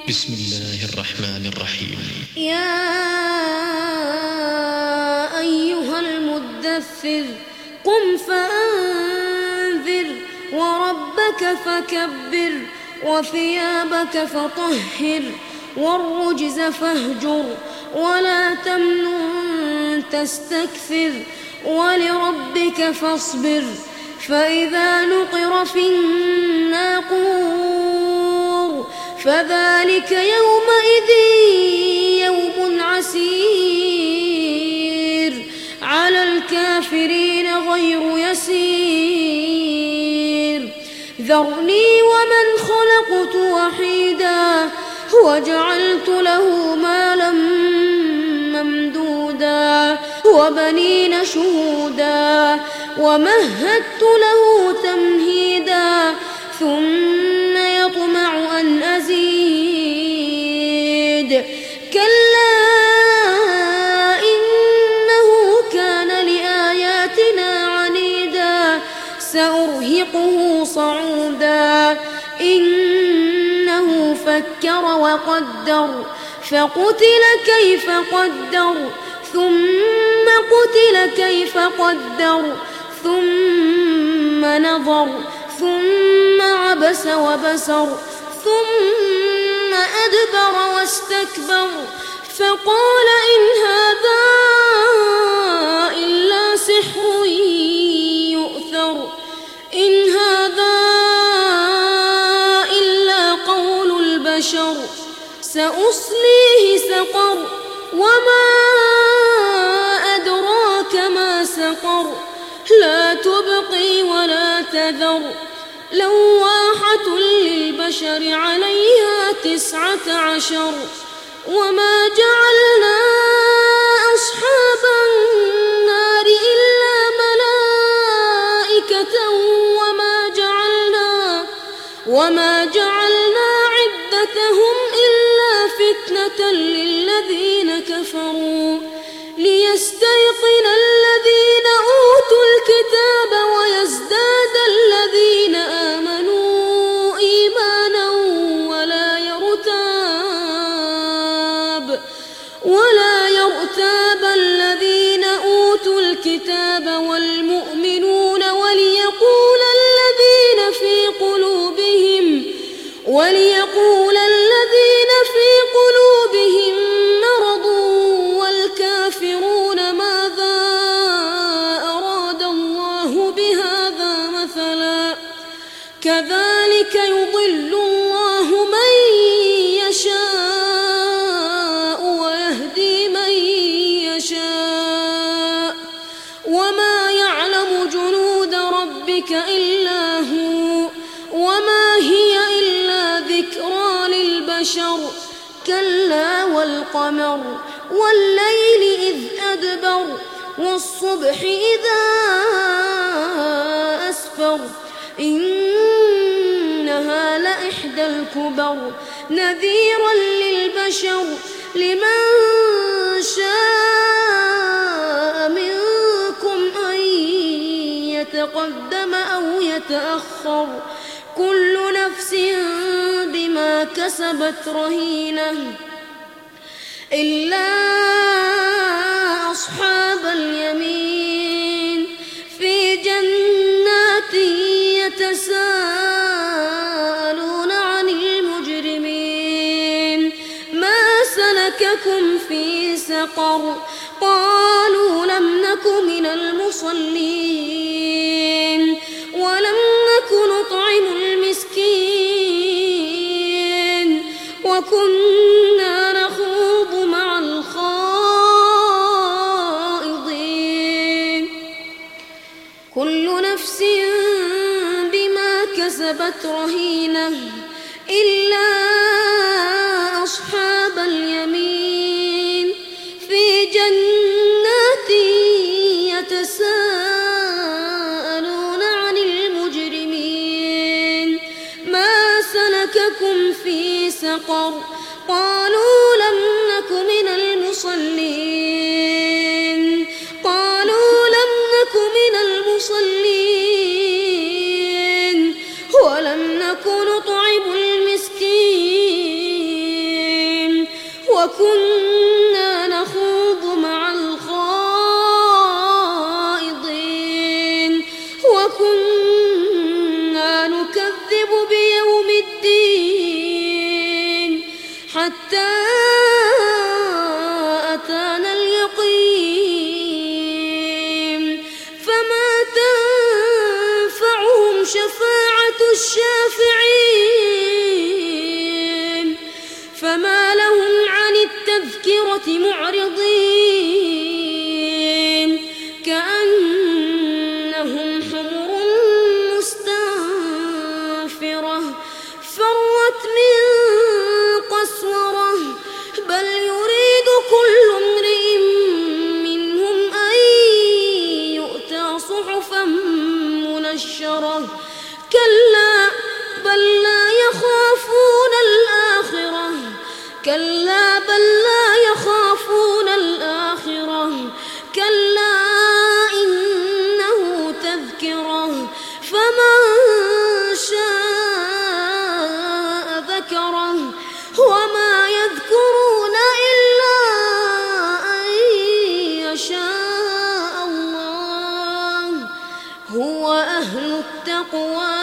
بسم الله الرحمن الرحيم. يا أيها المدثر قم فأنذر وربك فكبر وثيابك فطهر والرجز فاهجر ولا تمنن تستكثر ولربك فاصبر فإذا نقر في الناقور فذلك يومئذ يوم عسير على الكافرين غير يسير ذرني ومن خلقت وحيدا وجعلت له مالا ممدودا وبنين شهودا ومهدت له تمهيدا ثم يطمع أن أزيد كلا إنه كان لآياتنا عنيدا سأرهقه صعودا إنه فكر وقدر فقتل كيف قدر ثم قتل كيف قدر ثم نظر ثم عبس وبسر ثم أدبر واستكبر فقال إن هذا إلا سحر يؤثر إن هذا إلا قول البشر سأصليه سقر وما أدراك ما سقر لا تبقي ولا تذر لواحة للبشر عليها 19 وما جعلنا أصحاب النار إلا ملائكة وما جعلنا عدتهم إلا فتنة للذين كفروا ليستيقن الذين أوتوا الكتاب ويزداد الذين آمنوا إيمانا ولا يرتاب الذين أوتوا الكتاب والمؤمنون وليقول الذين في قلوبهم مرض والكافرون ماذا أراد الله بهذا مثلا كذلك يضل الله من يشاء ويهدي من يشاء وما يعلم جنود ربك إلا هو وما هي إلا ذكرى للبشر كلا والقمر والليل إذ أدبر والصبح إذا أسفر إنها لإحدى الكبر نذيرا للبشر لمن شاء منكم أن يتقدم أو يتأخر كل نفس بما كسبت رهينة إلا أصحاب اليمين في جنات يتساءلون عن المجرمين ما سلككم في سقر قالوا لم نك من المصلين ولم نك نطعم المسكين وكنا نخوض مع الخائضين كل نفس بما كسبت رهينة إلا أصحاب اليمين في جنات يتساءلون عن المجرمين ما سلككم في سقر قالوا لم نك من المصلين ولم نك نطعم المسكين وكنا نخوض مع الخائضين وكنا نكذب بيوم الدين حتى أتانا اليقين فما تنفعهم شفاعة الشافعين فما لهم عن التذكرة معرضين كأنهم حمر مستنفرة فرت من قسورة بل يريد كل امرئ منهم أن يؤتى صحفا منشرة كلا بل لا يخافون الآخرة كلا بل لا يخافون الآخرة كلا إنه تذكرة فمن شاء ذكره وما يذكرون إلا أن يشاء الله هو أهل التقوى